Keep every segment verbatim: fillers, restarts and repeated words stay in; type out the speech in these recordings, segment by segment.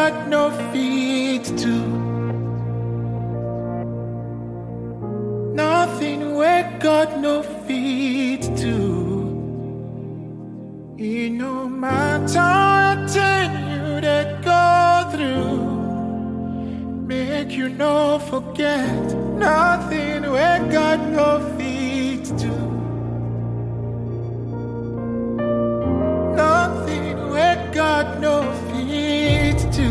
God no feet to. Nothing where God no feet to. It no matter what you that go through, make you no forget. Nothing where God no feet to. Nothing where God no feet to.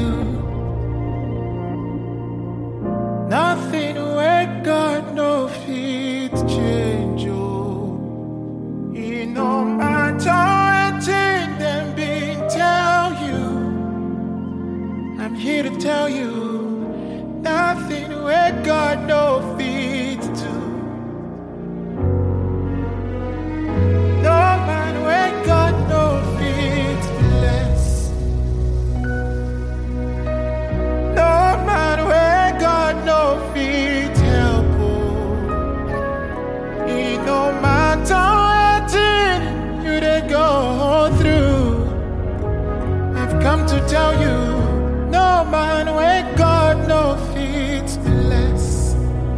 Nothing where God no feet change. Oh, it no matter anything them been tell you. I'm here to tell you, nothing where God no feet to. No man where God no feet bless. No man where God no feet help. Oh, it no matter what you they go through. I've come to tell you, no man where God no feet bless.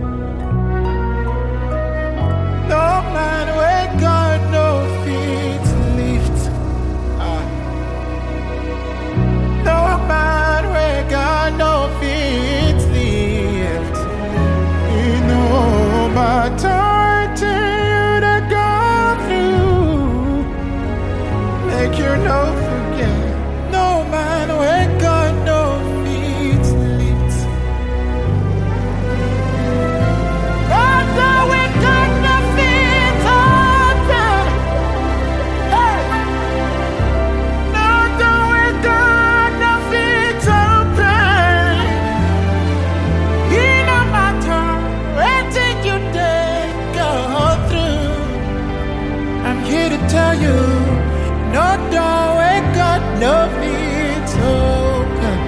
No man where God no feet lift. Ah. No man where God no feet lift. You know matter you to go through. Make you no forget. No man where God no feet lift. Oh, no, where God no feet open. Hey. No, no, where God no feet open. It no matter anything you did go through. I'm here to tell you, no door where God no feet open.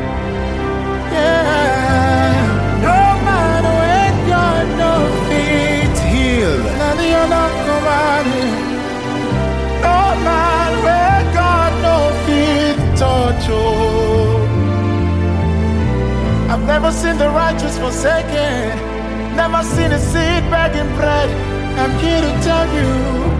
Yeah, no man where God no feet heal. None of you not come out here. No man where God no feet touch. Oh, I've never seen the righteous forsaken, never seen a seed begging bread. I'm here to tell you,